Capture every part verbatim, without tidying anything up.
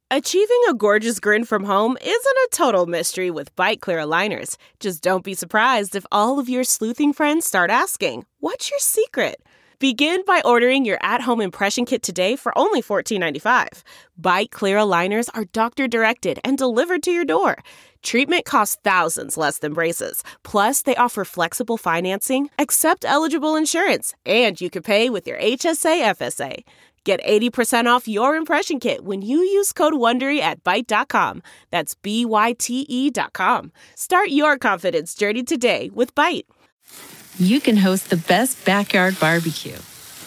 Achieving a gorgeous grin from home isn't a total mystery with Byte Clear aligners. Just don't be surprised if all of your sleuthing friends start asking, "What's your secret?" Begin by ordering your at-home impression kit today for only fourteen ninety-five. Byte Clear aligners are doctor-directed and delivered to your door. Treatment costs thousands less than braces. Plus, they offer flexible financing, accept eligible insurance, and you can pay with your H S A F S A. Get eighty percent off your impression kit when you use code WONDERY at Byte dot com. That's B Y T E dot com. Start your confidence journey today with Byte. You can host the best backyard barbecue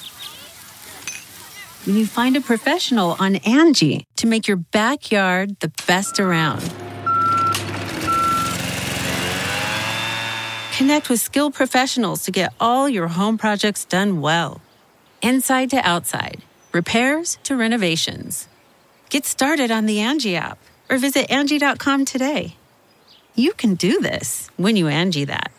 when you find a professional on Angie to make your backyard the best around. Connect with skilled professionals to get all your home projects done well. Inside to outside, repairs to renovations. Get started on the Angie app or visit Angie dot com today. You can do this when you Angie that.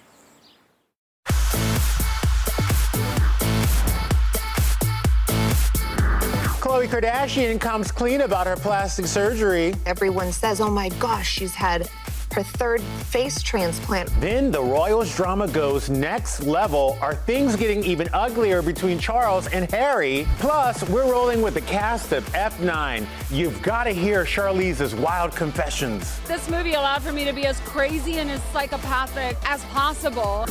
Khloe Kardashian comes clean about her plastic surgery. Everyone says, oh my gosh, she's had her third face transplant. Then the Royals drama goes next level. Are things getting even uglier between Charles and Harry? Plus, we're rolling with the cast of F nine. You've got to hear Charlize's wild confessions. This movie allowed for me to be as crazy and as psychopathic as possible.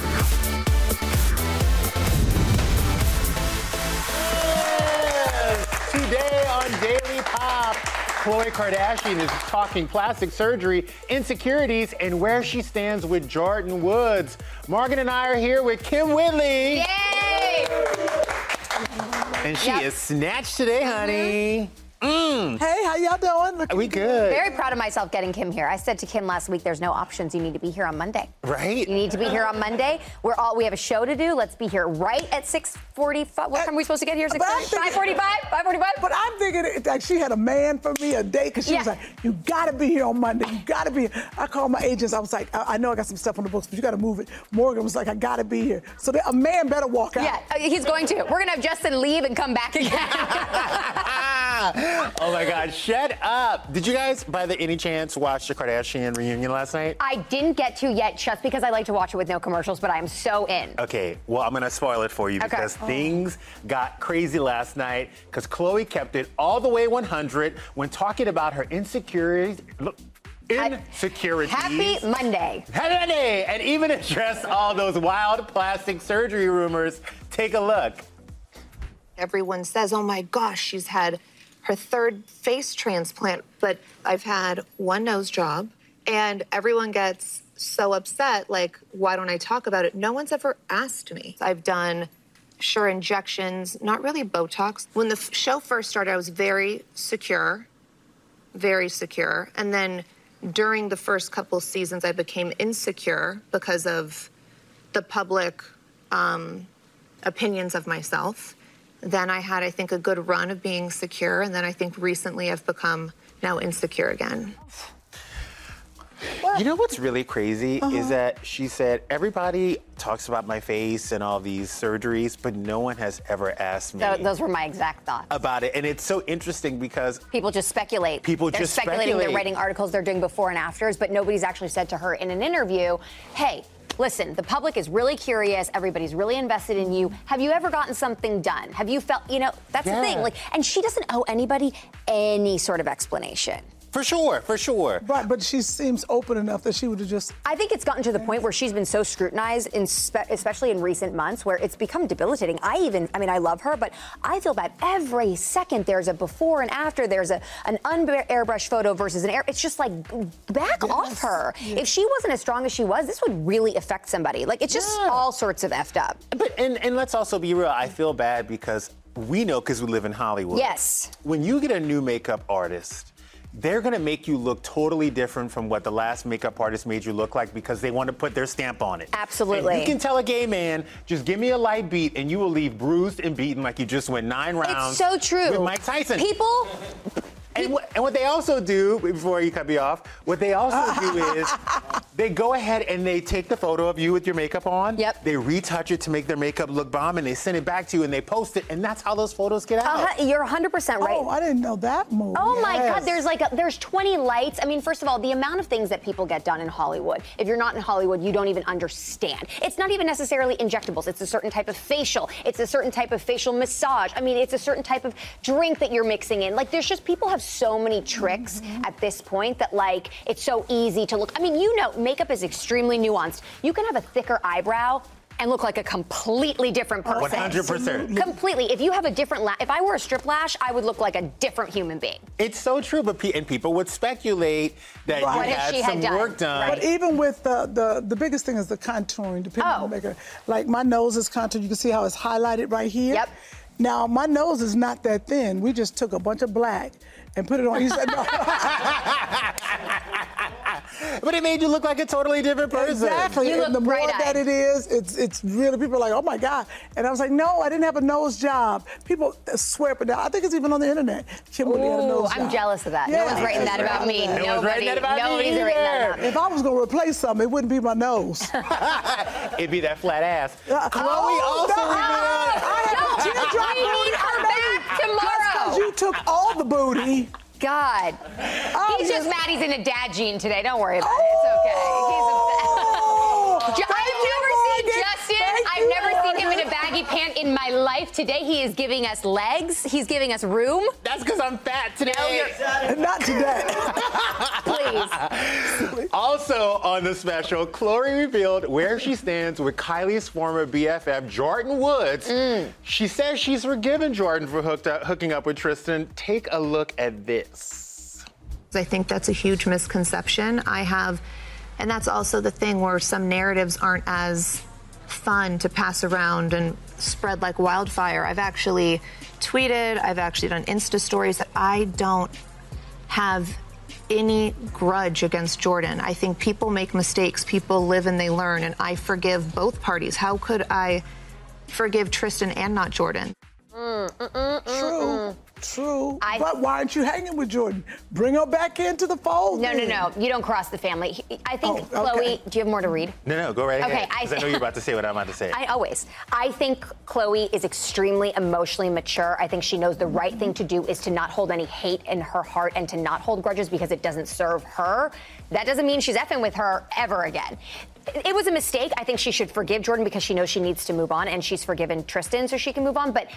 Yes. Today on Daily Pop, Khloe Kardashian is talking plastic surgery, insecurities, and where she stands with Jordyn Woods. Morgan and I are here with Kym Whitley. Yay! And she Yep. is snatched today, honey. Mm. Hey, how y'all doing? Are we good? Very proud of myself getting Kym here. I said to Kym last week, there's no options. You need to be here on Monday. Right? You need to be here on Monday. We're all we have a show to do. Let's be here right at six forty-five. What time are we supposed to get here? But I'm thinking- five forty-five? five forty-five? But I'm thinking it, like she had a man for me a day because she was Yeah. like, you gotta be here on Monday. You gotta be here. I called my agents. I was like, I, I know I got some stuff on the books, but you gotta move it. Morgan was like, I gotta be here. So that a man better walk out. Yeah, uh, he's going to. We're going to have Justin leave and come back again. Oh my God, shut up. Did you guys, by the any chance, watch the Kardashian reunion last night? I didn't get to yet just because I like to watch it with no commercials, but I am so in. Okay, well, I'm gonna spoil it for you Okay. because things got crazy last night because Khloe kept it all the way one hundred when talking about her insecurities. Look, insecurities. Happy Monday. Happy Monday! And even addressed all those wild plastic surgery rumors. Take a look. Everyone says, oh my gosh, she's had her third face transplant, but I've had one nose job, and everyone gets so upset, like, why don't I talk about it? No one's ever asked me. I've done, sure, injections, not really Botox. When the f- show first started, I was very secure, very secure, and then during the first couple seasons, I became insecure because of the public um, opinions of myself. Then I had, I think, a good run of being secure, and then I think recently I've become now insecure again. You know what's really crazy Uh-huh. is that she said, everybody talks about my face and all these surgeries, but no one has ever asked me Th- those were my exact thoughts. about it. And it's so interesting because People just speculate. People they're just speculating. speculate. They're writing articles. They're doing before and afters, but nobody's actually said to her in an interview, "Hey, listen, the public is really curious. Everybody's really invested in you. Have you ever gotten something done? Have you felt? You know, that's Yeah. the thing. Like, and she doesn't owe anybody any sort of explanation." For sure, for sure. Right, but she seems open enough that she would have just. I think it's gotten to the point where she's been so scrutinized, in spe- especially in recent months, where it's become debilitating. I even, I mean, I love her, but I feel bad every second. There's a before and after. There's a an un-airbrush photo versus an air. It's just like, back Yes. off her. Yeah. If she wasn't as strong as she was, this would really affect somebody. Like, it's just Yeah. all sorts of effed up. But and, and let's also be real, I feel bad because we know because we live in Hollywood. Yes. When you get a new makeup artist, they're gonna make you look totally different from what the last makeup artist made you look like because they want to put their stamp on it. Absolutely. And you can tell a gay man, just give me a light beat and you will leave bruised and beaten like you just went nine rounds. It's so true. With Mike Tyson. People. And what, and what they also do, before you cut me off, what they also do is They go ahead and they take the photo of you with your makeup on. Yep. They retouch it to make their makeup look bomb, and they send it back to you, and they post it, and that's how those photos get out. Uh-huh, you're one hundred percent right. Oh, I didn't know that move. Oh my Yes. God, there's like a, there's twenty lights. I mean, first of all, the amount of things that people get done in Hollywood. If you're not in Hollywood, you don't even understand. It's not even necessarily injectables. It's a certain type of facial. It's a certain type of facial massage. I mean, it's a certain type of drink that you're mixing in. Like, there's just people have so many tricks mm-hmm. at this point that like it's so easy to look. I mean, you know, makeup is extremely nuanced. You can have a thicker eyebrow and look like a completely different person. one hundred percent. Completely. If you have a different lash, if I wore a strip lash, I would look like a different human being. It's so true, but pe- and people would speculate that Right. you What if had she some had done? work done. But even with the, the the biggest thing is the contouring, depending Oh. on the maker. Like my nose is contoured. You can see how it's highlighted right here. Yep. Now my nose is not that thin. We just took a bunch of black and put it on. You said no. But it made you look like a totally different person. Exactly. You and look the more bright-eyed. that it is, it's it's really people are like, oh my God. And I was like, no, I didn't have a nose job. People swear up and down. I think it's even on the internet. Kimberly had a Ooh, nose I'm job. jealous of that. Yeah. No one's writing that about me. No one's Nobody, writing that about me nobody's either. writing that about me. If I was gonna replace something, it wouldn't be my nose. It'd be that flat ass. Uh, Chloe oh, also no. revealed. I had No, a teardrop we on need her her back nose. That's 'cause tomorrow. you took all the booty. God. Oh, He's yes. just mad he's in a dad gene today. Don't worry about it. It's okay. He's Oh, upset. thank I've you, never Morgan. seen Justin. Thank I've you, never seen him in Morgan. a baggy pant in my life. Today he is giving us legs. He's giving us room. That's because I'm fat today. Not today. Please. Also on the special, Chloe revealed where she stands with Kylie's former B F F, Jordyn Woods. Mm. She says she's forgiven Jordyn for hooked up, hooking up with Tristan. Take a look at this. I think that's a huge misconception. I have, and that's also the thing where some narratives aren't as fun to pass around and spread like wildfire. I've actually tweeted, I've actually done Insta stories that I don't have any grudge against Jordyn. I think people make mistakes, people live and they learn, and I forgive both parties. How could I forgive Tristan and not Jordyn? Mm, mm, mm, True, mm. true. I- But why aren't you hanging with Jordyn? Bring her back into the fold. No, no, then. no. You don't cross the family. He- I think, Oh, okay. Chloe, do you have more to read? No, no, go right Okay, ahead. I- Because I, know you're about to say what I'm about to say. I always. I think Chloe is extremely emotionally mature. I think she knows the right thing to do is to not hold any hate in her heart and to not hold grudges because it doesn't serve her. That doesn't mean she's effing with her ever again. It was a mistake. I think she should forgive Jordyn because she knows she needs to move on, and she's forgiven Tristan so she can move on. But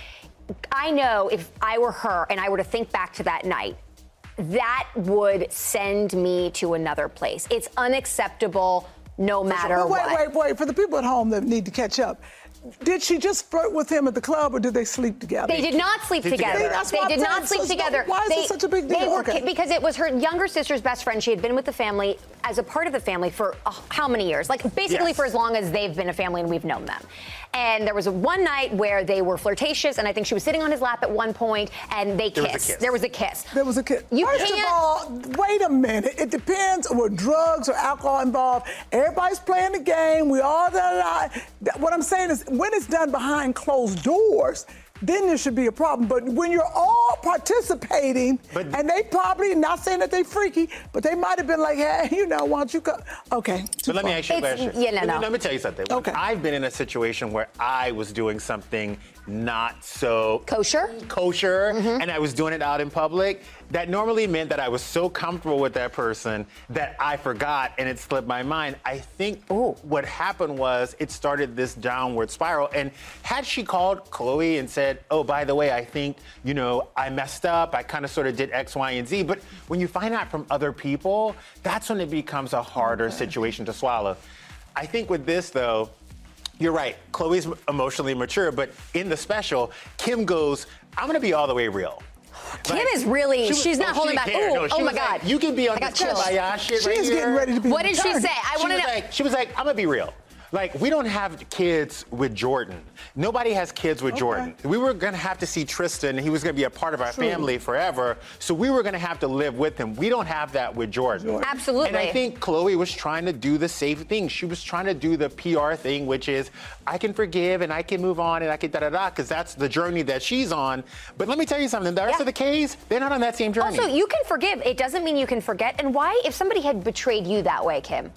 I know if I were her and I were to think back to that night, that would send me to another place. It's unacceptable no matter But wait, what. wait, wait. For the people at home that need to catch up, did she just flirt with him at the club, or did they sleep together? They did not sleep Sleep together. together. That's They what I'm did not saying. sleep So- so together. why is they, it such a big deal? They were, Okay. Because it was her younger sister's best friend. She had been with the family as a part of the family for uh, how many years? Like basically Yes. for as long as they've been a family and we've known them. And there was a one night where they were flirtatious, and I think she was sitting on his lap at one point, and they There was a kissed. kiss. There was a kiss. There was a kid. You First can't- of all, wait a minute. It depends. Were drugs or alcohol involved? Everybody's playing the game. We all da, da, da. What I'm saying is, when it's done behind closed doors, then there should be a problem. But when you're all participating, But- and they probably, not saying that they freaky, but they might have been like, hey, you know, why don't you come? Okay. too But let me far. ask you a It's- question. yeah, no, let, me, no. let me tell you something. When Okay. I've been in a situation where I was doing something not so Kosher? kosher, Mm-hmm. and I was doing it out in public. That normally meant that I was so comfortable with that person that I forgot and it slipped my mind. I think Ooh. what happened was it started this downward spiral. And had she called Chloe and said, oh, by the way, I think, you know, I messed up. I kind of sort of did X, Y, and Z. But when you find out from other people, that's when it becomes a harder situation to swallow. I think with this, though, you're right. Chloe's emotionally mature, but in the special, Kim goes, I'm going to be all the way real. Kim Like, is really, she was- she's not oh, holding she back. cared. Ooh, No, she oh my was like, God. you can be on I got this chills. kumbaya shit right She's here. getting ready to be What did she returned. say? I She want to was know. like, she was like, I'm gonna be real. Like, we don't have kids with Jordyn. Nobody has kids with Okay. Jordyn. We were gonna have to see Tristan. He was gonna be a part of our True. family forever. So we were gonna have to live with him. We don't have that with Jordyn. Jordyn. Absolutely. And I think Chloe was trying to do the safe thing. She was trying to do the P R thing, which is, I can forgive and I can move on and I can da da da, because that's the journey that she's on. But let me tell you something. The rest Yeah. of the K's, they're not on that same journey. Also, you can forgive. It doesn't mean you can forget. And why, if somebody had betrayed you that way, Kim?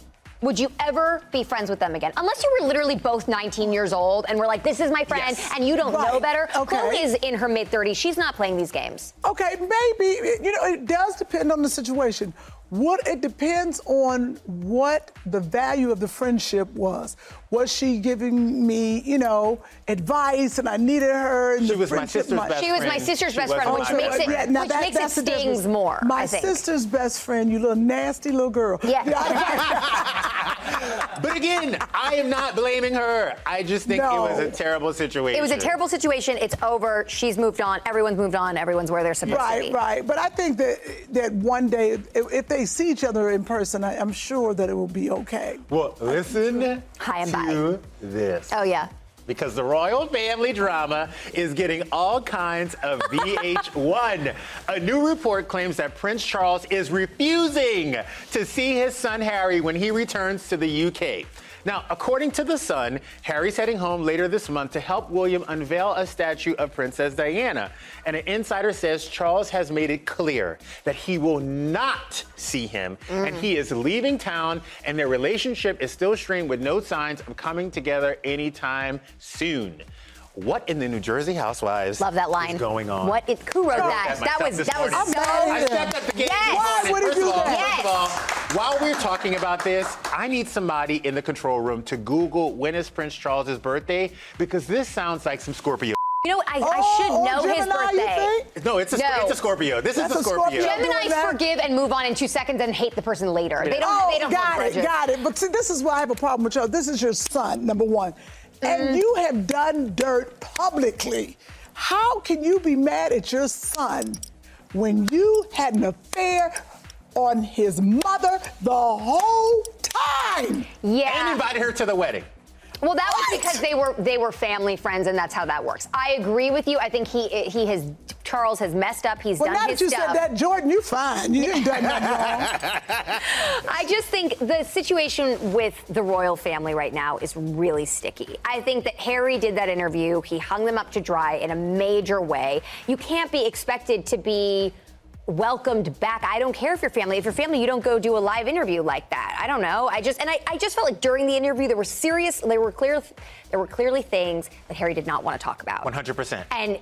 Would you ever be friends with them again? Unless you were literally both nineteen years old and we're like, this is my friend, yes. and you don't right. know better. Okay. Chloe is in her mid-thirties. She's not playing these games. Okay, maybe. You know, it does depend on the situation. What it depends on what the value of the friendship was. Was she giving me, you know, advice and I needed her? And she the was my sister's my, best She was friend. my sister's she best friend, which makes it, yeah, which that, makes it stings more, My I think. sister's best friend, you little nasty little girl. Yeah. But again, I am not blaming her. I just think no. it was a terrible situation. It was a terrible situation. It's over. She's moved on. Everyone's moved on. Everyone's where they're supposed right, to be. Right, right. But I think that that one day, if, if they see each other in person, I, I'm sure that it will be okay. Well, listen Hi, I'm to bye. this. Oh, yeah. Because the royal family drama is getting all kinds of V H one. A new report claims that Prince Charles is refusing to see his son Harry when he returns to the U K. Now, according to The Sun, Harry's heading home later this month to help William unveil a statue of Princess Diana. And an insider says Charles has made it clear that he will not see him, mm. and he is leaving town, and their relationship is still strained with no signs of coming together anytime soon. What in the New Jersey Housewives Love that line. is going on? What? It, who wrote that? That was that was so. I stepped up the game. Yes. Why would he do that? Yes. First of all, while we're talking about this, I need somebody in the control room to Google when is Prince Charles's birthday, because this sounds like some Scorpio. You know, I, Oh, I should oh, know Gemini, his you birthday. think? No, it's a, No. it's a Scorpio. This That's is a a Scorpio. Scorpio. Geminis that? forgive and move on in two seconds and hate the person later. They don't. Oh, they don't got hold it, grudges. got it. But see, this is why I have a problem with you. This is your son, number one. And Mm. you have done dirt publicly. How can you be mad at your son when you had an affair on his mother the whole time? Yeah. And invited her to the wedding. Well, that was What? because they were they were family friends, and that's how that works. I agree with you. I think he he has Charles has messed up. He's Well, done now his that you stuff. said that, Jordan, you fine. You didn't do nothing wrong. I just think the situation with the royal family right now is really sticky. I think that Harry did that interview. He hung them up to dry in a major way. You can't be expected to be welcomed back. I don't care if you're family. If you're family, you don't go do a live interview like that. I don't know. I just and I, I just felt like during the interview there were serious there were clear there were clearly things that Harry did not want to talk about. one hundred percent. And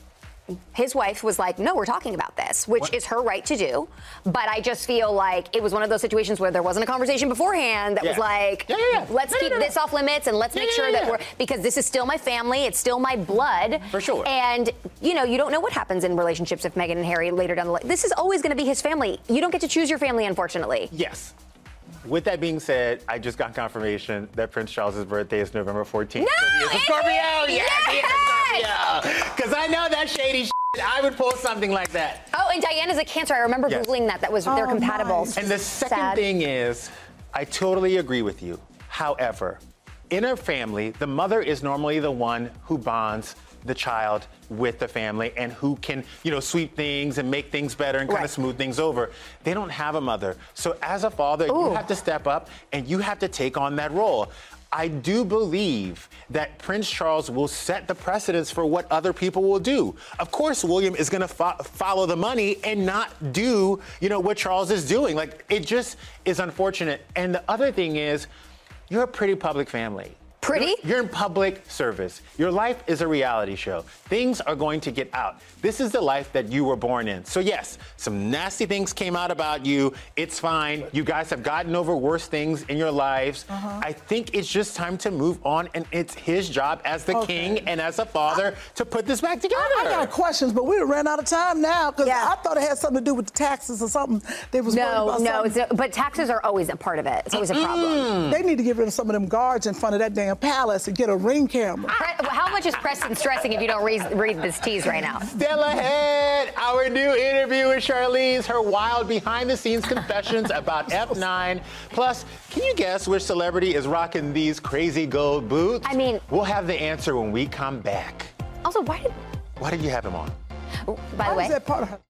his wife was like, no, we're talking about this, which What? is her right to do. But I just feel like it was one of those situations where there wasn't a conversation beforehand that Yeah. was like, Yeah, yeah, yeah. let's No, no, keep no, no. this off limits and let's Yeah, make yeah, sure yeah, that yeah. we're, because this is still my family, it's still my blood. For sure. And, you know, you don't know what happens in relationships with Meghan and Harry later down the line. This is always going to be his family. You don't get to choose your family, unfortunately. Yes. With that being said, I just got confirmation that Prince Charles's birthday is November fourteenth. No, so he is a it Scorpio. is! Yes, he is a Yes! Scorpio. Because I know that shady shit. I would pull something like that. Oh, and Diana's a Cancer. I remember Yes. Googling that. That was, they're Oh, compatible. nice. And the second Sad. thing is, I totally agree with you. However, in a family, the mother is normally the one who bonds the child with the family and who can, you know, sweep things and make things better and kind Right. of smooth things over. They don't have a mother. So as a father, Ooh. you have to step up and you have to take on that role. I do believe that Prince Charles will set the precedence for what other people will do. Of course, William is going to fo- follow the money and not do, you know, what Charles is doing. Like, it just is unfortunate. And the other thing is, you're a pretty public family. Pretty? You're, you're in public service. Your life is a reality show. Things are going to get out. This is the life that you were born in. So yes, some nasty things came out about you. It's fine. You guys have gotten over worse things in your lives. Uh-huh. I think it's just time to move on, and it's his job as the Okay. king and as a father to put this back together. I got questions, but we done ran out of time now because Yeah. I thought it had something to do with the taxes or something. They was worried No, about no, something. it's, but taxes are always a part of it. It's always a problem. They need to get rid of some of them guards in front of that damn palace and get a ring camera. Pre- How much is Preston stressing if you don't read, read this tease right now? Still ahead, our new interview with Charlize, her wild behind-the-scenes confessions about F nine. Plus, can you guess which celebrity is rocking these crazy gold boots? I mean- we'll have the answer when we come back. Also, why did, Why did you have him on? oh, by How the way, is that part of her?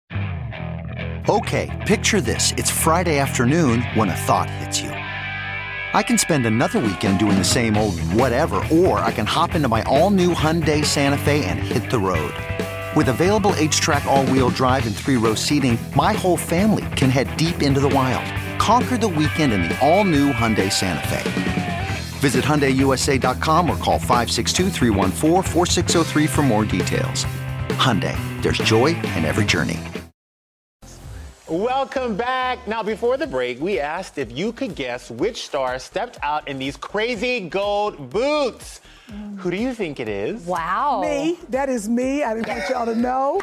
Okay, picture this. It's Friday afternoon when a thought hits you. I can spend another weekend doing the same old whatever, or I can hop into my all-new Hyundai Santa Fe and hit the road. With available H-Track all-wheel drive and three-row seating, my whole family can head deep into the wild. conquer the weekend in the all-new Hyundai Santa Fe. Visit Hyundai U S A dot com or call five six two, three one four, four six zero three for more details. Hyundai, there's joy in every journey. Welcome back. Now, before the break, we asked if you could guess which star stepped out in these crazy gold boots. Mm. Who do you think it is? Wow. Me. That is me. I didn't want y'all to know.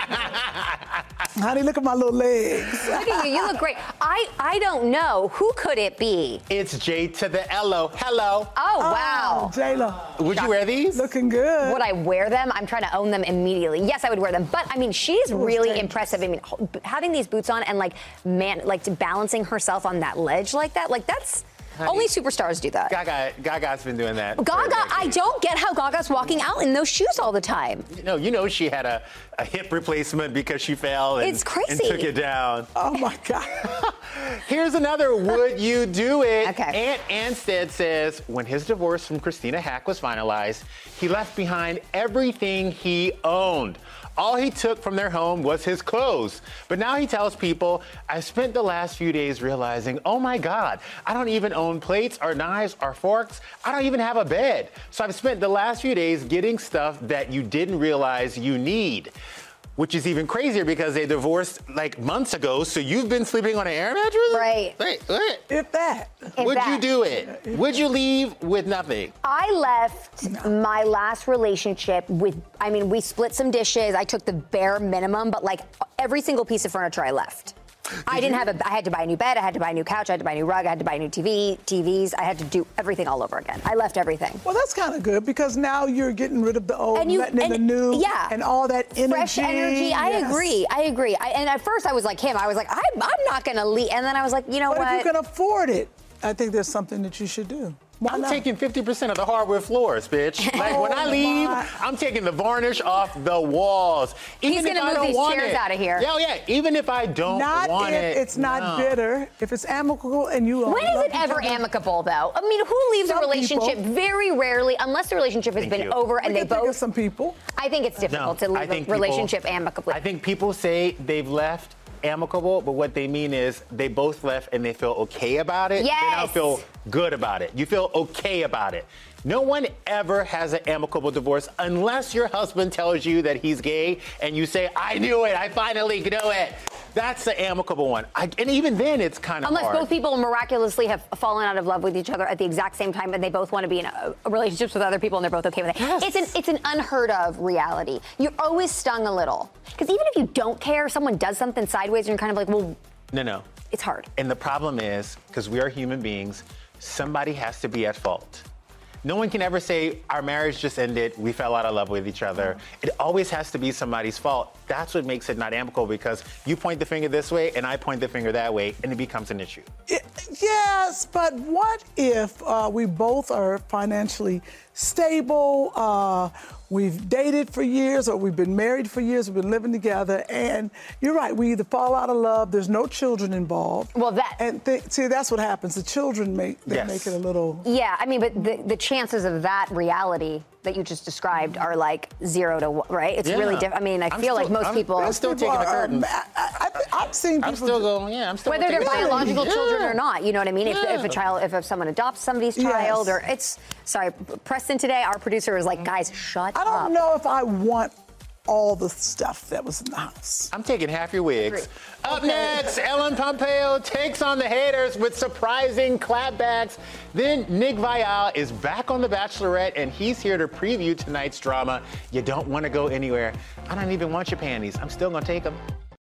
Honey, look at my little legs. Look at you. You look great. I, I don't know. Who could it be? It's J to the L-O. Hello. Oh, wow. Oh, J-Lo. Would you wear these? Looking good. Would I wear them? I'm trying to own them immediately. Yes, I would wear them. But, I mean, she's really dangerous. Impressive. I mean, having these boots on and, like, man, like, balancing herself on that ledge like that, like, that's... Honey, only superstars do that. Gaga, Gaga's been doing that. Gaga, I don't get how Gaga's walking out in those shoes all the time. No, you know she had a, a hip replacement because she fell and, it's crazy. and took it down. Oh, my God. Here's another would you do it? Okay. Ant Anstead says when his divorce from Christina Hack was finalized, he left behind everything he owned. All he took from their home was his clothes. But now he tells people, I spent the last few days realizing, oh my God, I don't even own plates or knives or forks. I don't even have a bed. So I've spent the last few days getting stuff that you didn't realize you need. Which is even crazier because they divorced like months ago, so you've been sleeping on an air mattress? Right. Wait, wait. If that. If Would that. you do it? Would you leave with nothing? I left no. my last relationship with, I mean, we split some dishes. I took the bare minimum, but like every single piece of furniture I left. Did I didn't you? have a, I had to buy a new bed, I had to buy a new couch, I had to buy a new rug, I had to buy a new T V, T Vs, I had to do everything all over again. I left everything. Well, that's kind of good because now you're getting rid of the old, and you, letting in the new, yeah, and all that energy. Fresh energy, I yes. agree, I agree. I, and at first I was like him, I was like, I'm, I'm not gonna leave, and then I was like, you know but what? But if you can afford it, I think there's something that you should do. Why I'm not? taking fifty percent of the hardwood floors, bitch. Like oh when I leave, my. I'm taking the varnish off the walls. Even He's if gonna I move don't these want chairs it. out of here. Yeah, yeah. Even if I don't not want if it, it's not no. bitter. If it's amicable and you. When is it ever other? amicable, though? I mean, who leaves some a relationship people. very rarely, unless the relationship has Thank been you. over and we they both. both. Some people. I think it's difficult no, to leave a people, relationship amicably. I think people say they've left amicable, but what they mean is they both left and they feel okay about it. Yes. They don't feel good about it. You feel okay about it. No one ever has an amicable divorce unless your husband tells you that he's gay and you say, I knew it, I finally knew it. That's the amicable one. I, and even then, it's kind of Unless hard. both people miraculously have fallen out of love with each other at the exact same time and they both want to be in a, a relationships with other people and they're both okay with it. Yes. It's an it's an unheard of reality. You're always stung a little. Because even if you don't care, someone does something sideways and you're kind of like, well, No, no. it's hard. And the problem is, because we are human beings, somebody has to be at fault. No one can ever say, our marriage just ended, we fell out of love with each other. It always has to be somebody's fault. That's what makes it not amicable, because you point the finger this way and I point the finger that way, and it becomes an issue. It, yes, but what if uh, we both are financially stable, uh, we've dated for years, or we've been married for years, we've been living together, and you're right, we either fall out of love, there's no children involved. Well, that... And th- see, that's what happens. The children make, they Yes. make it a little... Yeah, I mean, but the, the chances of that reality that you just described are like zero to one, right? It's Yeah. really different. I mean, I I'm feel still- like most I'm- people... I'm still taking the curtains. I, I, I've seen people... I'm still going, yeah, I'm still Whether they're taking the biological curtains. children Yeah. or not, you know what I mean? If, Yeah. if a child, if, if someone adopts somebody's Yes. child, or it's... Sorry, Preston today, our producer, was like, guys, shut I up. don't know if I want all the stuff that was in the house. I'm taking half your wigs. Three. Up Okay. next, Ellen Pompeo takes on the haters with surprising clapbacks. Then Nick Viall is back on The Bachelorette, and he's here to preview tonight's drama. You don't want to go anywhere. I don't even want your panties. I'm still going to take them.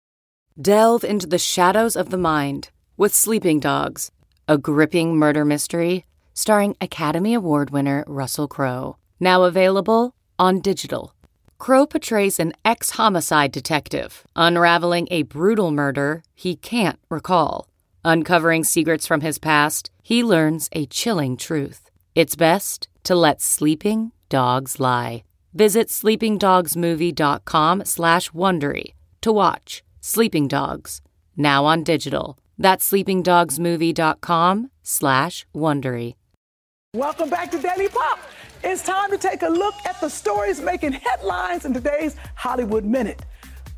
Delve into the shadows of the mind with Sleeping Dogs, a gripping murder mystery starring Academy Award winner Russell Crowe. Now available on digital. Crowe portrays an ex-homicide detective unraveling a brutal murder he can't recall. Uncovering secrets from his past, he learns a chilling truth. It's best to let sleeping dogs lie. Visit sleepingdogsmovie.com slash Wondery to watch Sleeping Dogs, now on digital. That's sleepingdogsmovie.com slash Wondery. Welcome back to Daily Pop. It's time to take a look at the stories making headlines in today's Hollywood Minute.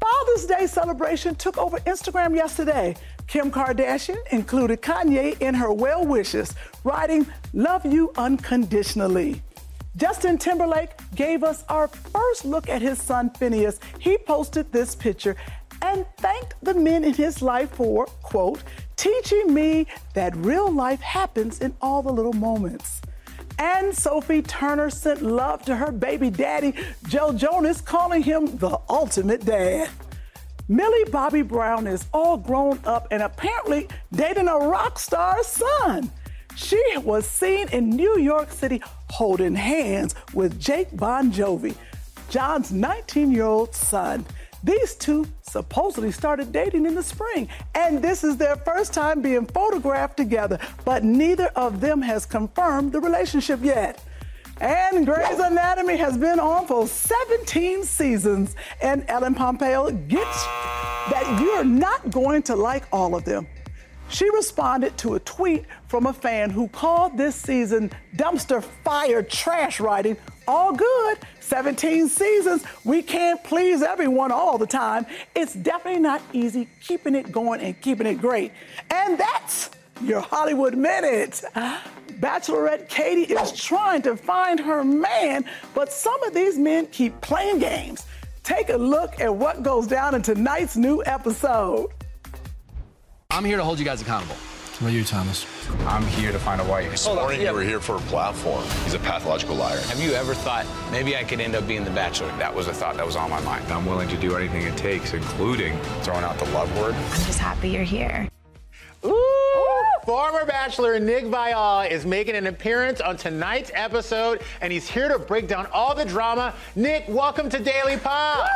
Father's Day celebration took over Instagram yesterday. Kim Kardashian included Kanye in her well wishes, writing, "Love you unconditionally." Justin Timberlake gave us our first look at his son, Phineas. He posted this picture and thanked the men in his life for, quote, teaching me that real life happens in all the little moments. And Sophie Turner sent love to her baby daddy, Joe Jonas, calling him the ultimate dad. Millie Bobby Brown is all grown up and apparently dating a rock star's son. She was seen in New York City holding hands with Jake Bon Jovi, John's nineteen-year-old son. These two supposedly started dating in the spring, and this is their first time being photographed together, but neither of them has confirmed the relationship yet. And Grey's Anatomy has been on for seventeen seasons, and Ellen Pompeo gets that you're not going to like all of them. She responded to a tweet from a fan who called this season dumpster fire trash writing. All good, seventeen seasons. We can't please everyone all the time. It's definitely not easy keeping it going and keeping it great. And that's your Hollywood Minute. Bachelorette Katie is trying to find her man, but some of these men keep playing games. Take a look at what goes down in tonight's new episode. I'm here to hold you guys accountable. What about you, Thomas? I'm here to find a wife. This morning you were here for a platform. He's a pathological liar. Have you ever thought maybe I could end up being the Bachelor? That was a thought that was on my mind. I'm willing to do anything it takes, including throwing out the love word. I'm just happy you're here. Ooh, former Bachelor Nick Viall is making an appearance on tonight's episode, and he's here to break down all the drama. Nick, welcome to Daily Pop.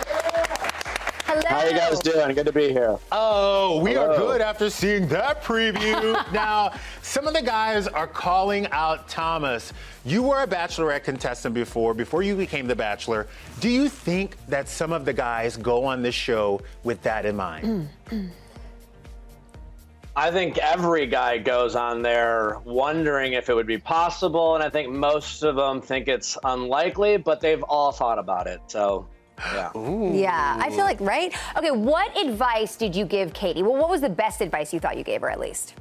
Hello. How you guys doing? Good to be here. Oh, we Hello. are good after seeing that preview. Now, some of the guys are calling out Thomas. You were a Bachelorette contestant before, before you became the Bachelor. Do you think that some of the guys go on this show with that in mind? Mm, mm. I think every guy goes on there wondering if it would be possible, and I think most of them think it's unlikely, but they've all thought about it, so... Yeah. Ooh. Yeah, I feel like, right? Okay, what advice did you give Katie? Well, what was the best advice you thought you gave her, at least?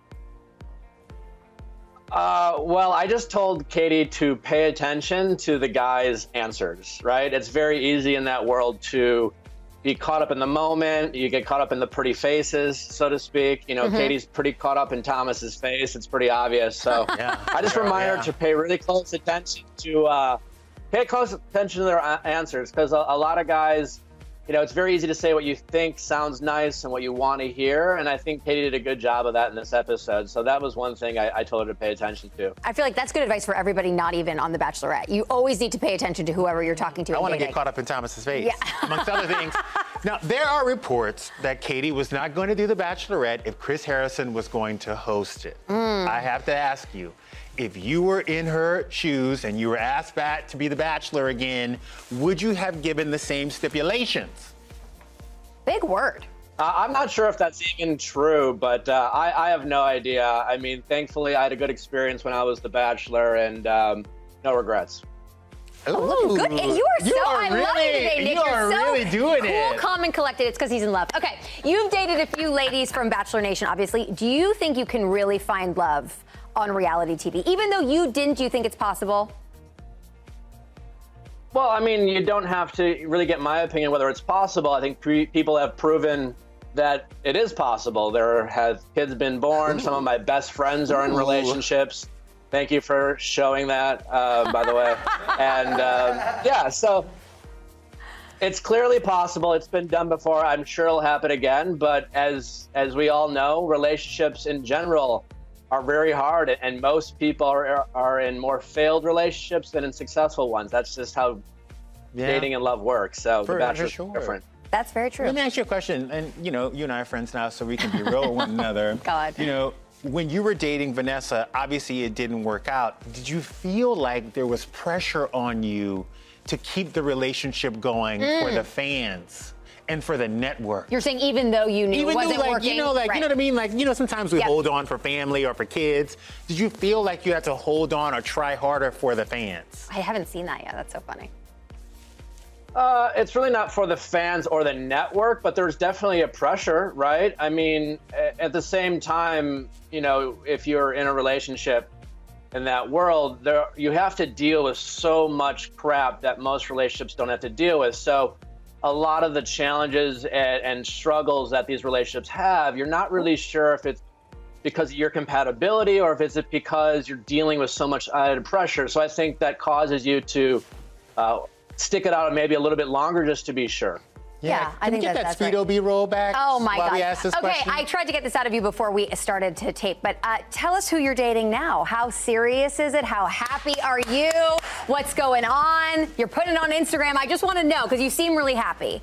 Uh, well, I just told Katie to pay attention to the guys' answers, right? It's very easy in that world to be caught up in the moment. You get caught up in the pretty faces, so to speak. You know, mm-hmm. Katie's pretty caught up in Thomas's face. It's pretty obvious. So yeah. I just remind yeah. her to pay really close attention to... Uh, Pay close attention to their answers, because a, a lot of guys, you know, it's very easy to say what you think sounds nice and what you want to hear, and I think Katie did a good job of that in this episode. So that was one thing I, I told her to pay attention to. I feel like that's good advice for everybody, not even on The Bachelorette. You always need to pay attention to whoever you're talking to. I want to get caught up in Thomas's face, yeah. amongst other things. Now, there are reports that Katie was not going to do The Bachelorette if Chris Harrison was going to host it. Mm. I have to ask you, if you were in her shoes and you were asked back to be the Bachelor again, would you have given the same stipulations? Big word. Uh, I'm not sure if that's even true, but uh, I, I have no idea. I mean, thankfully, I had a good experience when I was the Bachelor, and um, no regrets. Oh, good. You are so, you are I really, love you today, Nick. You You're are so really doing cool, it. calm, and collected. It's because he's in love. Okay, you've dated a few ladies from Bachelor Nation, obviously. Do you think you can really find love on reality T V? Even though you didn't, do you think it's possible? Well, I mean, you don't have to really get my opinion whether it's possible. I think pre- people have proven that it is possible. There have kids been born. Ooh. Some of my best friends are in Ooh. relationships. Thank you for showing that, uh, by the way. And um, yeah, so it's clearly possible. It's been done before. I'm sure it'll happen again. But as as we all know, relationships in general are very hard, and most people are are in more failed relationships than in successful ones. That's just how yeah. dating and love works. So for, the Bachelor's sure. different. That's very true. Let me ask you a question, and you know, you and I are friends now, so we can be real with one another. God. You know, when you were dating Vanessa, obviously it didn't work out. Did you feel like there was pressure on you to keep the relationship going mm. for the fans and for the network? You're saying even though you knew even it wasn't though, like, working? You know, like, right. you know what I mean? Like, you know, sometimes we yep. hold on for family or for kids. Did you feel like you had to hold on or try harder for the fans? I haven't seen that yet. That's so funny. Uh, it's really not for the fans or the network, but there's definitely a pressure, right? I mean, at the same time, you know, if you're in a relationship in that world, there you have to deal with so much crap that most relationships don't have to deal with. So a lot of the challenges and, and struggles that these relationships have, you're not really sure if it's because of your compatibility or if it's because you're dealing with so much added pressure. So I think that causes you to uh, stick it out maybe a little bit longer just to be sure. Yeah, yeah I Can think we get that, that Speedo right. B-roll back? Oh my while God. We ask this okay, question? I tried to get this out of you before we started to tape, but uh, tell us who you're dating now. How serious is it? How happy are you? What's going on? You're putting it on Instagram. I just want to know because you seem really happy.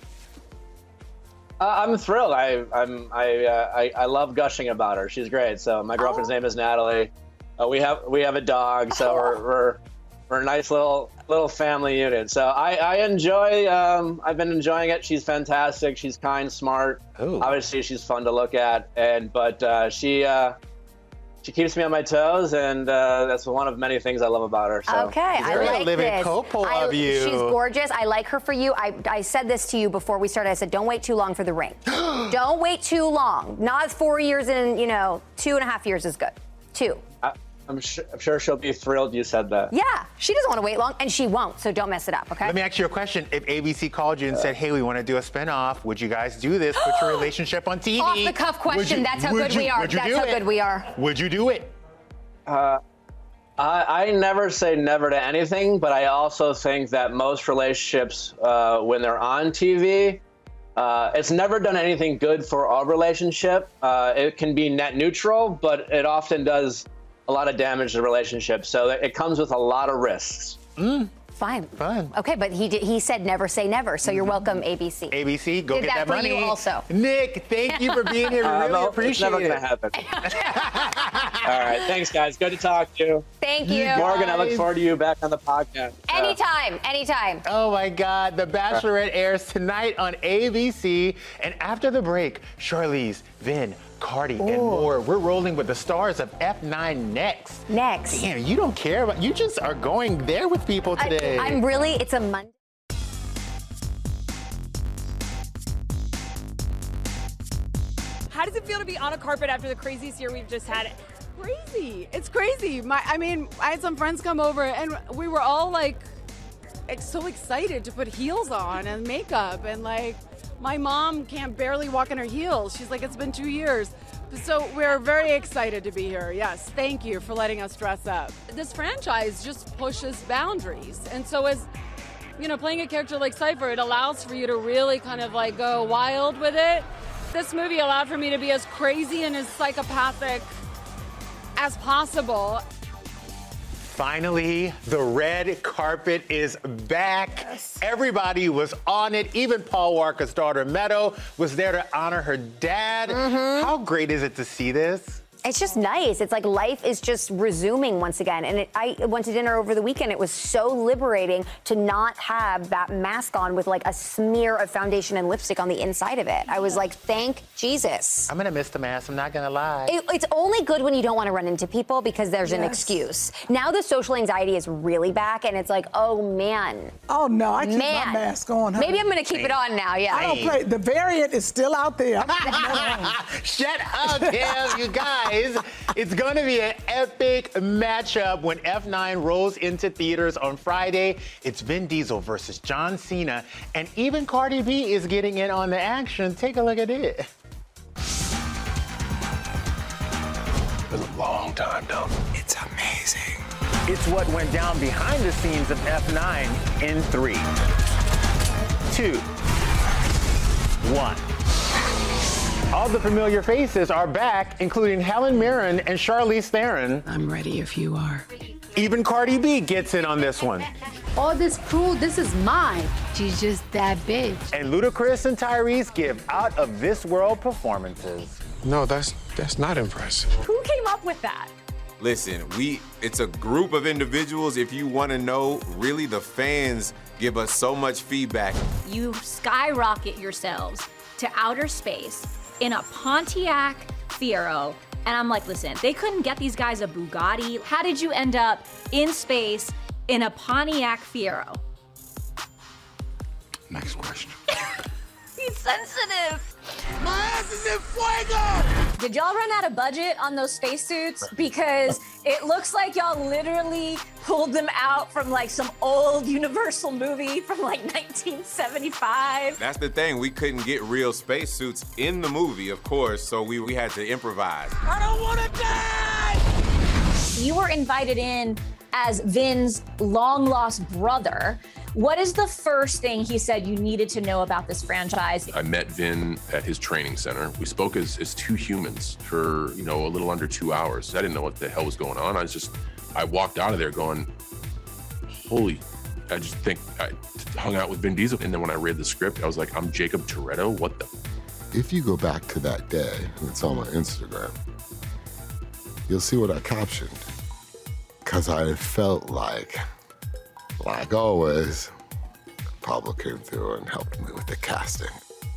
Uh, I'm thrilled. I I'm I, uh, I I love gushing about her. She's great. So my girlfriend's oh. name is Natalie. Uh, we have we have a dog, so oh. we're we're we're a nice little little family unit. So I I enjoy. Um, I've been enjoying it. She's fantastic. She's kind, smart. Ooh. Obviously, she's fun to look at. And but uh, she uh, she keeps me on my toes, and uh, that's one of many things I love about her. So. Okay, I like a living this. couple I, of you. She's gorgeous. I like her for you. I, I said this to you before we started. I said, don't wait too long for the ring. Don't wait too long. Not four years and, you know, two and a half years is good. Two. I, I'm, sure, I'm sure she'll be thrilled you said that. Yeah, she doesn't want to wait long, and she won't, so don't mess it up, okay? Let me ask you a question. If A B C called you and said, hey, we want to do a spinoff, would you guys do this? Put your relationship on T V? Off the cuff question. You, That's how good you, we are. Would you That's do how it? good we are. Would you do it? Uh, I, I never say never to anything, but I also think that most relationships, uh, when they're on T V, uh, it's never done anything good for our relationship. Uh, it can be net neutral, but it often does a lot of damage to the relationship. So it comes with a lot of risks. Mm. Fine. Fun. Okay, but he did, he said never say never, so you're welcome, A B C. A B C, go did get that, that for money. You also. Nick, thank you for being here. We Uh, really no, appreciate it's never it. gonna happen. All right, thanks, guys. Good to talk to you. Thank you. Morgan, I look forward to you back on the podcast. Anytime, anytime. Oh my God, The Bachelorette airs tonight on A B C. And after the break, Charlize, Vin, Cardi, Ooh. and more. We're rolling with the stars of F nine next. Next. Damn, you don't care about, you just are going there with people today. I, I'm really, it's a Monday. How does it feel to be on a carpet after the craziest year we've just had? Crazy. It's crazy. My, I mean, I had some friends come over and we were all like, so excited to put heels on and makeup, and like, my mom can't barely walk in her heels. She's like, it's been two years. So we're very excited to be here. Yes, thank you for letting us dress up. This franchise just pushes boundaries. And so as, you know, playing a character like Cypher, it allows for you to really kind of like go wild with it. This movie allowed for me to be as crazy and as psychopathic as possible. Finally, the red carpet is back. Yes. Everybody was on it. Even Paul Walker's daughter, Meadow, was there to honor her dad. Mm-hmm. How great is it to see this? It's just nice. It's like life is just resuming once again. And it, I went to dinner over the weekend. It was so liberating to not have that mask on with like a smear of foundation and lipstick on the inside of it. I was like, thank Jesus. I'm gonna miss the mask. I'm not gonna lie. It, it's only good when you don't want to run into people because there's yes. an excuse. Now the social anxiety is really back, and it's like, oh man. Oh no, I keep man. my mask on. Honey. Maybe I'm gonna keep Same. it on now. Yeah. I don't play. The variant is still out there. Shut up, Tim, you guys. It's going to be an epic matchup when F nine rolls into theaters on Friday. It's Vin Diesel versus John Cena, and even Cardi B is getting in on the action. Take a look at it. It's been a long time, though. It's amazing. It's what went down behind the scenes of F nine in three, two, one. All the familiar faces are back, including Helen Mirren and Charlize Theron. I'm ready if you are. Even Cardi B gets in on this one. All this crew, this is mine. She's just that bitch. And Ludacris and Tyrese give out of this world performances. No, that's that's not impressive. Who came up with that? Listen, we it's a group of individuals. If you want to know, really the fans give us so much feedback. You skyrocket yourselves to outer space in a Pontiac Fiero. And I'm like, listen, they couldn't get these guys a Bugatti. How did you end up in space in a Pontiac Fiero? Next question. He's sensitive. My ass is in fuego! Did y'all run out of budget on those spacesuits? Because it looks like y'all literally pulled them out from like some old Universal movie from like nineteen seventy-five. That's the thing. We couldn't get real spacesuits in the movie, of course, so we, we had to improvise. I don't want to die! You were invited in as Vin's long-lost brother. What is the first thing he said you needed to know about this franchise? I met Vin at his training center. We spoke as, as two humans for, you know, a little under two hours. I didn't know what the hell was going on. I was just, I walked out of there going, holy, I just think I hung out with Vin Diesel. And then when I read the script, I was like, I'm Jacob Toretto, what the? If you go back to that day, and it's on my Instagram, you'll see what I captioned. Because I felt like, like always, Pablo came through and helped me with the casting.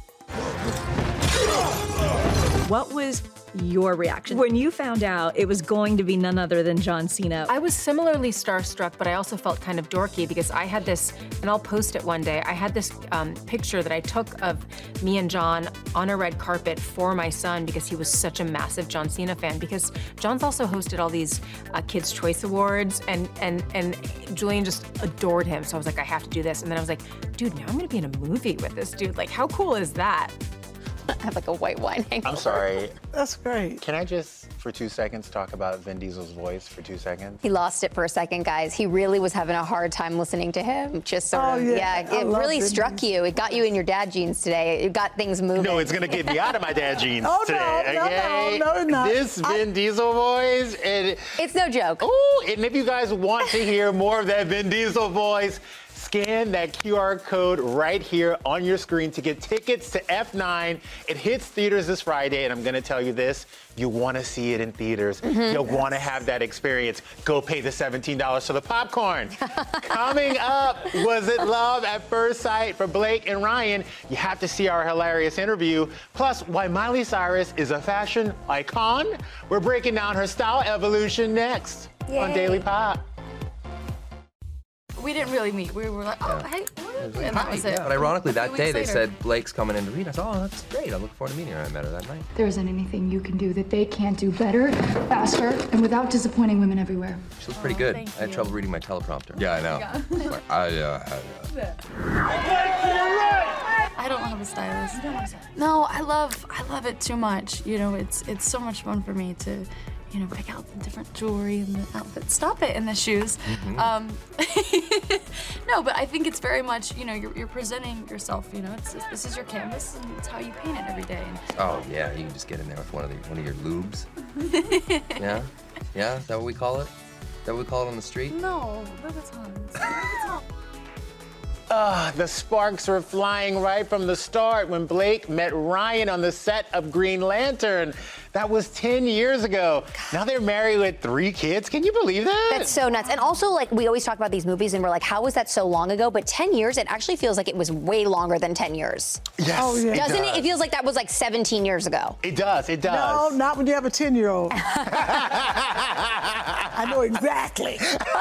What was your reaction when you found out it was going to be none other than John Cena? I was similarly starstruck, but I also felt kind of dorky because I had this, and I'll post it one day, I had this um, picture that I took of me and John on a red carpet for my son because he was such a massive John Cena fan, because John's also hosted all these uh, Kids' Choice Awards, and, and, and Julian just adored him, so I was like, I have to do this. And then I was like, dude, now I'm gonna be in a movie with this dude. Like, how cool is that? I have like a white wine hangover. I'm sorry. That's great. Can I just, for two seconds, talk about Vin Diesel's voice for two seconds? He lost it for a second, guys. He really was having a hard time listening to him. Just sort Oh, of, yeah. yeah, I it love really Vin struck you. It got you in your dad jeans today. It got things moving. No, it's gonna get me out of my dad jeans Oh, no, today. no, Okay? no, no, not. This Vin Diesel voice, and it's no joke. Ooh, and if you guys want to hear more of that Vin Diesel voice, scan that Q R code right here on your screen to get tickets to F nine. It hits theaters this Friday, and I'm going to tell you this. You want to see it in theaters. Mm-hmm. You'll want to have that experience. Go pay the seventeen dollars for the popcorn. Coming up, was it love at first sight for Blake and Ryan? You have to see our hilarious interview. Plus, why Miley Cyrus is a fashion icon. We're breaking down her style evolution next on Yay. Daily Pop. We didn't really meet. We were like, oh, hey, and that was it. But ironically, that Two day weeks they later. said Blake's coming in to read. I said, oh, that's great. I look forward to meeting her. I met her that night. There isn't anything you can do that they can't do better, faster, and without disappointing women everywhere. She looks pretty good. I had trouble reading my teleprompter. Yeah, I know. Yeah. Like, I, uh, I, I don't have a stylist. You don't have a stylist. No, I love, I love it too much. You know, it's it's so much fun for me to, you know, pick out the different jewelry and the outfits. Stop it, and the shoes. Mm-hmm. Um, no, but I think it's very much, you know, you're, you're presenting yourself. You know, it's this is your canvas, and it's how you paint it every day. Oh, yeah, you can just get in there with one of the, one of your lubes. Yeah? Yeah? Is that what we call it? Is that what we call it on the street? No, Louboutins. Louboutins. Ah, the sparks were flying right from the start when Blake met Ryan on the set of Green Lantern. That was ten years ago. Now they're married with three kids. Can you believe that? That's so nuts. And also, like, we always talk about these movies and we're like, how was that so long ago? But ten years, it actually feels like it was way longer than ten years. Yes, oh, yeah. Doesn't it, it? does. It feels like that was like seventeen years ago. It does, it does. No, not when you have a ten-year-old. I know exactly.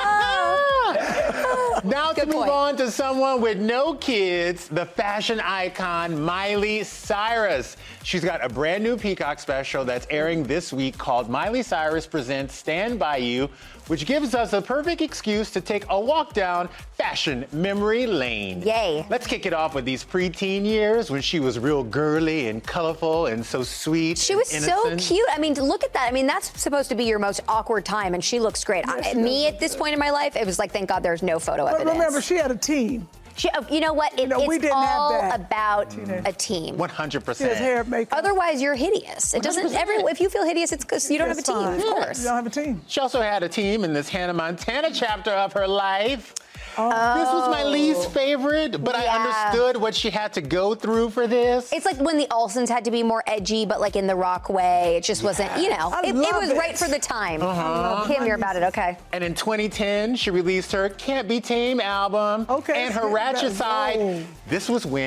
Now Good to move point. on to someone with no kids, the fashion icon Miley Cyrus. She's got a brand new Peacock special that's airing this week called Miley Cyrus Presents Stand By You, which gives us a perfect excuse to take a walk down fashion memory lane. Yay. Let's kick it off with these preteen years when she was real girly and colorful and so sweet. She and was innocent. so cute. I mean, look at that. I mean, that's supposed to be your most awkward time, and she looks great. Yes, I, she me does. at this point in my life, it was like, thank God there's no photo But evidence. remember, she had a team. She, oh, you know what? It, No, we it's didn't have all that. about Teenage. a team. one hundred She percent. has hair, makeup. Otherwise, you're hideous. It doesn't. Every if you feel hideous, it's because you don't It's have a team. fine. Of course. You don't have a team. She also had a team in this Hannah Montana chapter of her life. This was my least favorite, but I Yeah. understood what she had to go through for this. It's like when the Olsens had to be more edgy, but like in the rock way. It just wasn't, you know, I it, it love was it. right for the time. Uh-huh. Kim, you're about it, okay. And in twenty ten, she released her Can't Be Tame album. Okay, And her skip ratchet that. side. Whoa. This was when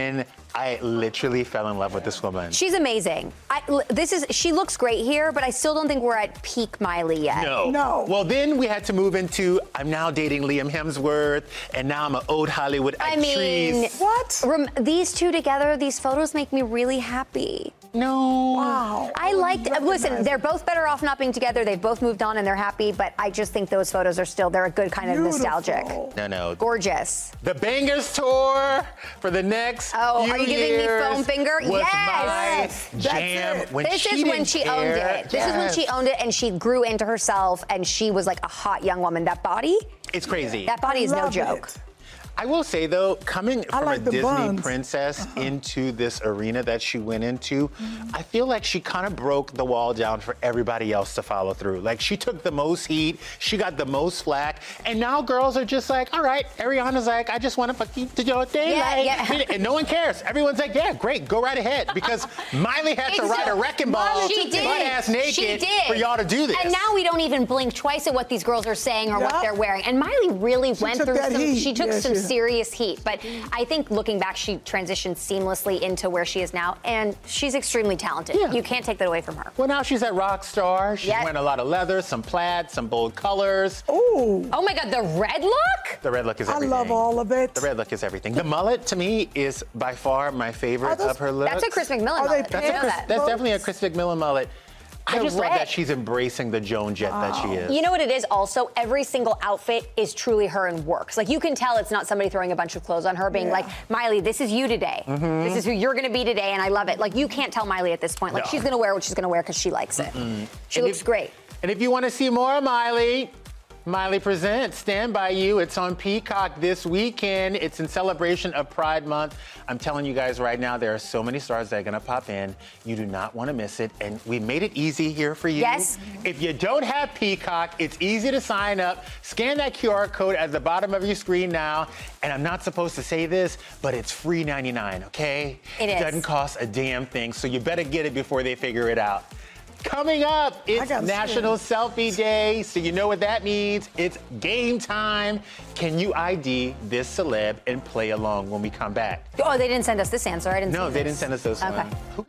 I literally fell in love with this woman. She's amazing. I, l- this is she looks great here, but I still don't think we're at peak Miley yet. No. No. Well, then we had to move into I'm now dating Liam Hemsworth, and now I'm an old Hollywood I actress. mean, What? Rem- these two together, these photos make me really happy. No. Wow. I liked. Uh, listen, recognize they're both better off not being together. They've both moved on and they're happy. But I just think those photos are still. They're a good kind of Beautiful. nostalgic. No, no. Gorgeous. The Bangers tour for the next Oh, few are you giving me years foam finger? was Yes. my That's jam. it. When This she is when didn't she care. owned it. This is when she Yes. owned it and she grew into herself and she was like a hot young woman. That body, It's crazy. that body is no Love joke. it. I will say though, coming I from like a the Disney buns. princess into this arena that she went into, I feel like she kind of broke the wall down for everybody else to follow through. Like she took the most heat, she got the most flack, and now girls are just like, all right, Ariana's like, I just want to fuck you to your thing, Yeah, like, yeah. and no one cares. Everyone's like, yeah, great, go right ahead, because Miley had to ride a wrecking ball, She did. butt ass naked, She did. for y'all to do this. And now we don't even blink twice at what these girls are saying or Yep. what they're wearing. And Miley really She went took through that some. heat. She took Yeah, some she- serious heat. But I think looking back, she transitioned seamlessly into where she is now, and she's extremely talented. Yeah. You can't take that away from her. Well, now she's at Rockstar. She's Yep. wearing a lot of leather, some plaid, some bold colors. Ooh. Oh my God, the red look? The red look is I everything. love all of it. The red look is everything. The mullet, to me, is by far my favorite Are those- of her looks. That's a Chris McMillan Are they mullet. That's, You a know Chris, that. that's definitely a Chris McMillan mullet. I The just love red. that she's embracing the Joan Jett that she is. You know what it is also? Every single outfit is truly her and works. Like you can tell it's not somebody throwing a bunch of clothes on her being Yeah. like, Miley, this is you today. Mhm. This is who you're going to be today, and I love it. Like you can't tell Miley at this point. Like No. she's going to wear what she's going to wear because she likes it. Mm. She And looks if- great. And if you want to see more of Miley, Miley Presents, Stand By You. It's on Peacock this weekend. It's in celebration of Pride Month. I'm telling you guys right now, there are so many stars that are going to pop in. You do not want to miss it. And we made it easy here for you. Yes. If you don't have Peacock, it's easy to sign up. Scan that Q R code at the bottom of your screen now. And I'm not supposed to say this, but it's free ninety-nine, okay? It is. Doesn't cost a damn thing, so you better get it before they figure it out. Coming up, it's gotta National Selfie Day, so you know what that means. It's game time. Can you I D this celeb and play along when we come back? Oh, they didn't send us this answer. I didn't No, see they this. didn't send us this Okay. one.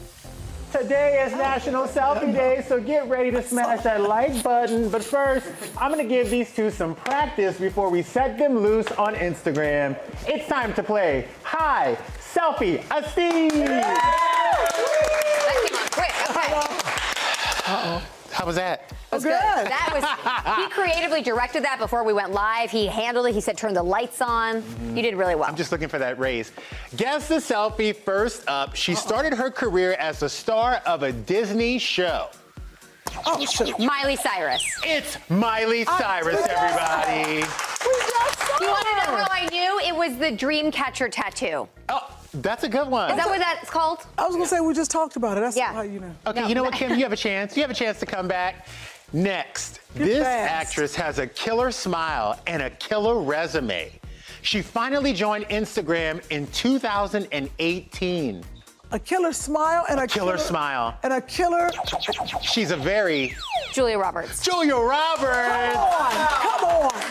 Today is National Selfie Day, so get ready to smash that like button. But first, I'm gonna give these two some practice before we set them loose on Instagram. It's time to play Hi Selfie Esteem. That came on quick. Okay. Uh-oh. How was that? That was good. That was, he creatively directed that before we went live. He handled it. He said, turn the lights on. Mm-hmm. You did really well. I'm just looking for that raise. Guess the selfie first up. She started her career as a star of a Disney show. Oh, shit. Miley Cyrus. It's Miley Cyrus, everybody. You want to know how I knew? It was the Dreamcatcher tattoo. Oh, that's a good one. Is that what that's called? I was gonna say we just talked about it. That's Yeah. how you know. Okay, No. you know what, Kim? You have a chance. You have a chance to come back. Next, Good this fast. actress has a killer smile and a killer resume. She finally joined Instagram in two thousand eighteen. A killer smile and a, Killer smile. and a killer. She's a very Julia Roberts. Julia Roberts. Come on, come on.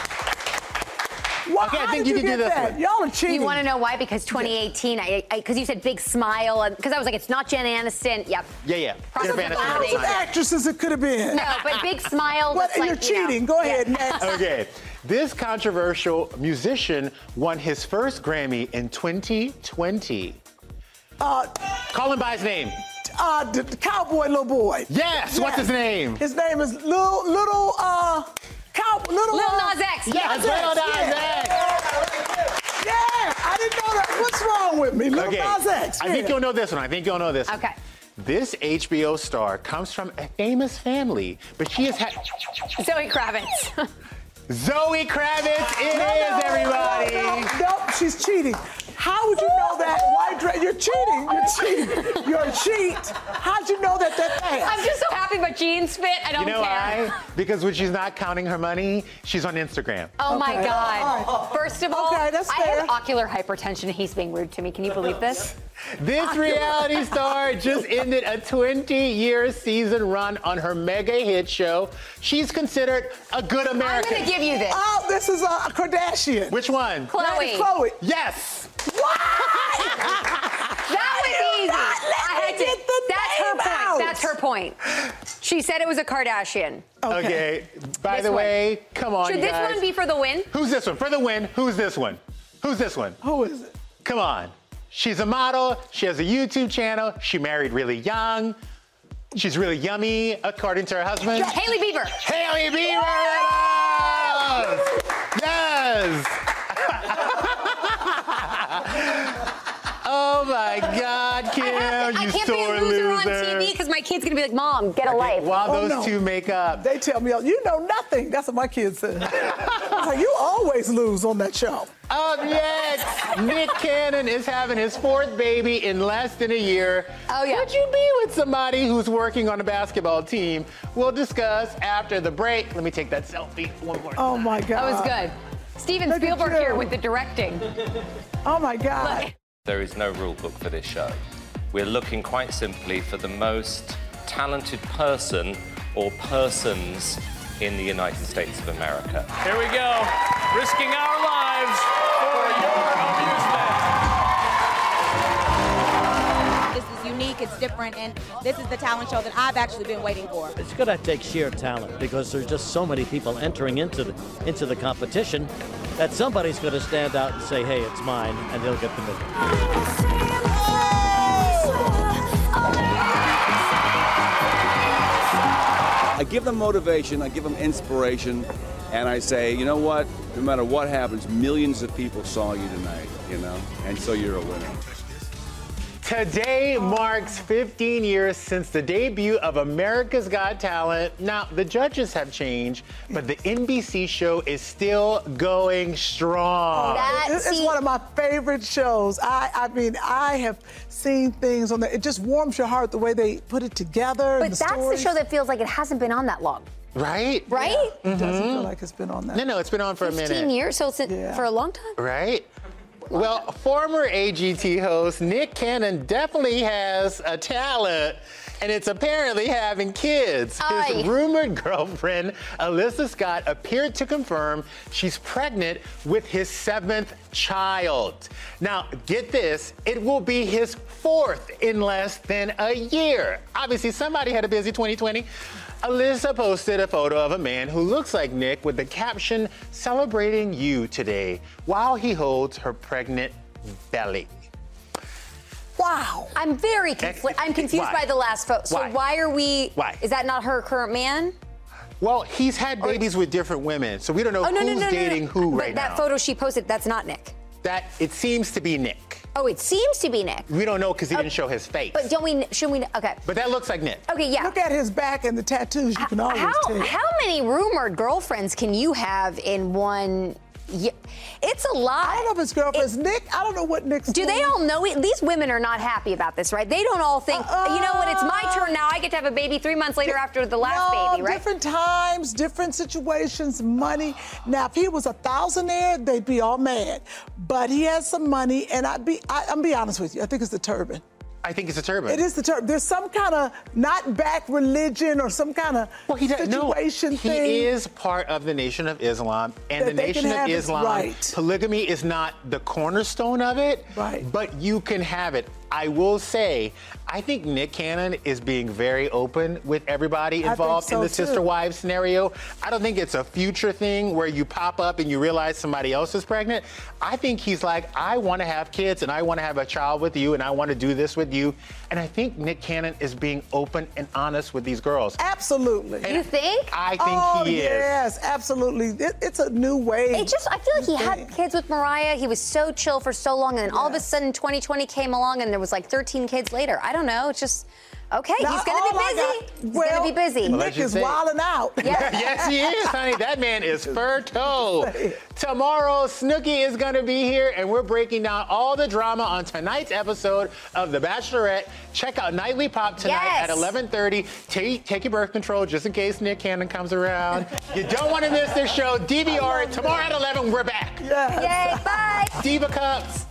Why, Okay, I how think did you can do get this that? one. Y'all are cheating. You want to know why? Because twenty eighteen, I because you said big smile, because I was like, it's not Jen Aniston. Yep. Yeah, yeah. Jennifer Jennifer Aniston. Aniston. What actresses it could have been? No, but big smile. What? that's You're like, you know, cheating. Go yeah. ahead, next. Okay, this controversial musician won his first Grammy in twenty twenty. Uh, Call him by his name. uh, the, the cowboy little boy. Yes, what's his name? His name is Little, Little, uh, Cow, Little, Lil uh, Nas X. Yes, Nas Lil Nas yeah. X. Yeah, I didn't know that. What's wrong with me? Little Okay, Nas X. I think yeah. you'll know this one. I think you'll know this one. Okay. This H B O star comes from a famous family, but she has had Zoe Kravitz. Zoe Kravitz. It No, is, no, everybody. No, no, no, she's cheating. How would you know that white dress? You're cheating. You're cheating. You're a cheat. How'd you know that that I'm fast? just so happy my jeans fit. I don't You know care. why? Because when she's not counting her money, she's on Instagram. Oh my Okay. God. All right. First of all, Okay, that's I fair. have ocular hypertension and he's being rude to me. Can you believe this? This reality star just ended a twenty-year season run on her mega hit show. She's considered a good I'm American. going to give you this. Oh, this is a Kardashian. Which one? Chloe. That is Chloe. Yes. What? That was easy. I had to, get the that's her name point. out. That's her point. She said it was a Kardashian. Okay. By This the one. way, come on, Should you this guys. one be for the win? Who's this one? For the win. Who's this one? Who's this one? Who is it? Come on. She's a model. She has a YouTube channel. She married really young. She's really yummy, according to her husband. Hailey Bieber. Hailey Bieber! Yes! Oh my God, Kim, I, have to, I you can't be sore a loser, loser. on T V because my kid's gonna be like, Mom, get a life. While Oh, those no. two make up. They tell me, you know nothing. That's what my kids say. Like, you always lose on that show. Up next, Nick Cannon is having his fourth baby in less than a year. Oh, yeah. Could you be with somebody who's working on a basketball team? We'll discuss after the break. Let me take that selfie one more Oh, my God. That was good. Steven Look at Spielberg you. here with the directing. Oh, my God. Look. There is no rule book for this show. We're looking quite simply for the most talented person or persons in the United States of America. Here we go, risking our lives for your amusement. This is unique, it's different, and this is the talent show that I've actually been waiting for. It's going to take sheer talent because there's just so many people entering into the into the competition that somebody's going to stand out and say, hey, it's mine, and they'll get the movie. I give them motivation, I give them inspiration, and I say, you know what, no matter what happens, millions of people saw you tonight, you know, and so you're a winner. Today marks fifteen years since the debut of America's Got Talent. Now, the judges have changed, but the N B C show is still going strong. It's it's one of my favorite shows. I, I mean, I have seen things on there. It just warms your heart the way they put it together. But and the that's stories. the show that feels like it hasn't been on that long. Right? Right? It doesn't feel like it's been on that. No, no, it's been on for a minute. fifteen years, so it's for a long time. Right? Well, former A G T host Nick Cannon definitely has a talent, and it's apparently having kids. Aye. His rumored girlfriend, Alyssa Scott, appeared to confirm she's pregnant with his seventh child. Now, get this, it will be his fourth in less than a year. Obviously, somebody had a busy twenty twenty. Alyssa posted a photo of a man who looks like Nick with the caption, "Celebrating you today," while he holds her pregnant belly. Wow. I'm very conflicted. I'm confused Why? by the last photo. So Why? why are we? Why? Is that not her current man? Well, he's had babies with different women, so we don't know Oh, no, no, who's no, no, no. dating who but right that now. photo she posted, that's not Nick. That it seems to be Nick. Oh, it seems to be Nick. We don't know because he Oh, didn't show his face. But don't we? Should we? Okay. But that looks like Nick. Okay, yeah. Look at his back and the tattoos. You can always How tell. how many rumored girlfriends can you have in one? Yeah, it's a lot. I don't know if it's girlfriends. Nick, I don't know what Nick's Do they doing. all know it? These women are not happy about this, right? They don't all think, Uh, you know what, it's my turn now. I get to have a baby three months later after the last no, baby, right? Different times, different situations, money. Now, if he was a thousandaire, they'd be all mad. But he has some money, and I'd be, I, I'm be honest with you, I think it's the turban. I think it's a turban. It is the turban. There's some kind of not back religion or some kind of Well, he does, no, situation he thing. is part of the Nation of Islam, and That the they can Nation of have it, Islam, right. polygamy is not the cornerstone of it, Right. but you can have it. I will say, I think Nick Cannon is being very open with everybody I think involved in so, the too. sister wives scenario. I don't think it's a future thing where you pop up and you realize somebody else is pregnant. I think he's like, I want to have kids and I want to have a child with you and I want to do this with you. And I think Nick Cannon is being open and honest with these girls. Absolutely. You think? I think oh, he is. yes, absolutely. It, it's a new way. It just, I feel like he had kids with Mariah. He was so chill for so long, and then all of a sudden twenty twenty came along and there was like thirteen kids later. I don't know. It's just, okay, Now, he's going to all be I busy. got- he's well, going to be busy. Nick is wilding out. Yes, he is, honey. That man is fertile. Tomorrow, Snooki is going to be here, and we're breaking down all the drama on tonight's episode of The Bachelorette. Check out Nightly Pop tonight Yes. at eleven thirty. Take, take your birth control just in case Nick Cannon comes around. You don't want to miss this show. D V R it tomorrow at eleven. We're back. Yes. Yay, bye. Diva Cups.